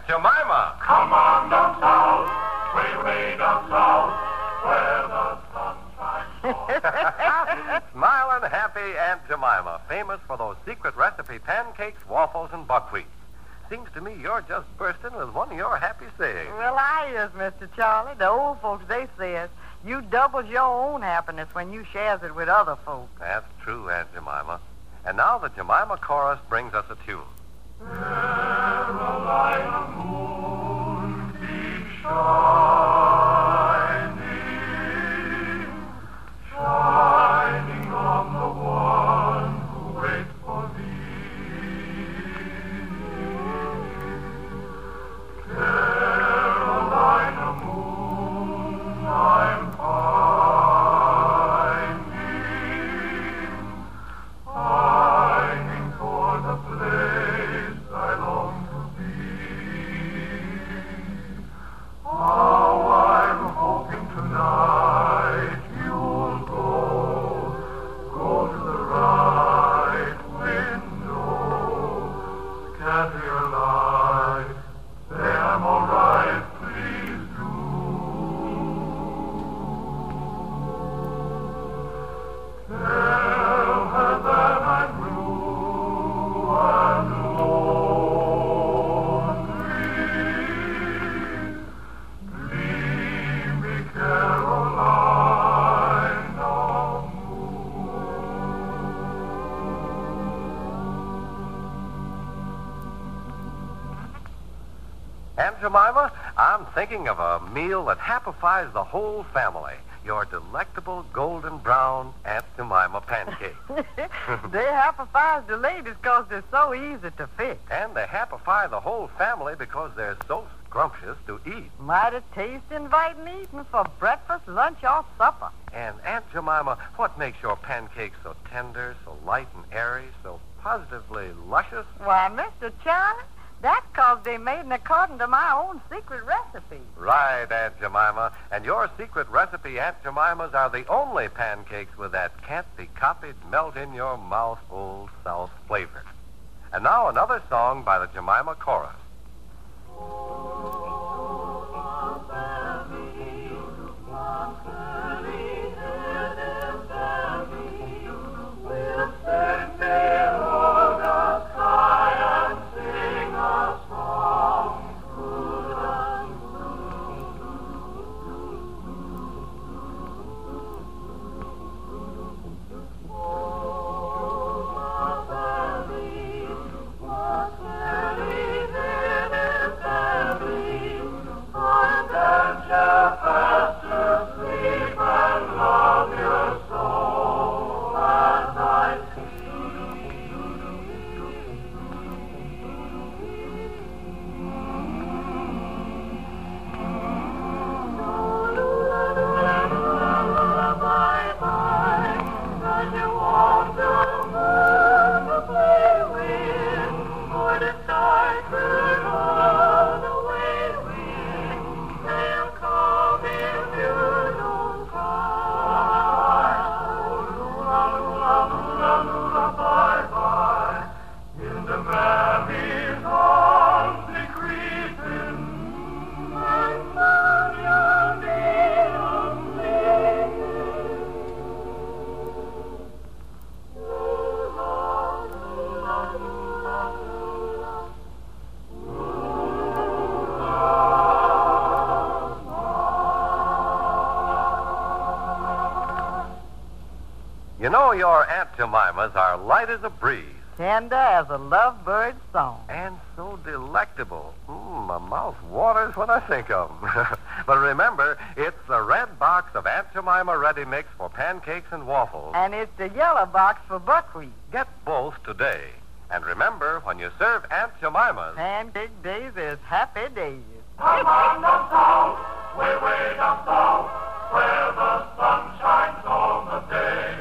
Jemima. Come on down south, way down south, where the sun shines. Smiling, happy Aunt Jemima, famous for those secret recipe pancakes, waffles, and buckwheat. Seems to me you're just bursting with one of your happy sayings. Well, I is, Mr. Charlie. The old folks, they says, you doubles your own happiness when you shares it with other folks. That's true, Aunt Jemima. And now the Jemima Chorus brings us a tune. Carolina moon keeps shining, shining on the one who waits for thee. Carolina moon, I'm pining for the place I long to be. How I'm hoping tonight you'll go to the right window. Scatter your light, say I'm all right, please do. Tell her that I'm blue and lonely. Dreamy Carolina Aunt Jemima, I'm thinking of a meal that happifies the whole family. Your delectable golden brown Aunt Jemima pancake. They happify the ladies because they're so easy to fix. And they happify the whole family because they're so scrumptious to eat. Mighty taste inviting eating for breakfast, lunch, or supper. And Aunt Jemima, what makes your pancakes so tender, so light and airy, so positively luscious? Why, Mr. Charlie, that's because they made it according to my own secret recipe. Right, Aunt Jemima. And your secret recipe, Aunt Jemima's, are the only pancakes with that can't-be-copied, melt-in-your-mouth Old South flavor. And now another song by the Jemima Chorus. You know your Aunt Jemimas are light as a breeze. Tender as a lovebird's song. And so delectable. My mouth waters when I think of them. But remember, it's the red box of Aunt Jemima Ready Mix for pancakes and waffles. And it's the yellow box for buckwheat. Get both today. And remember, when you serve Aunt Jemima's... Pancake days is happy days. Come on down south, way down south, where the sun shines all the day.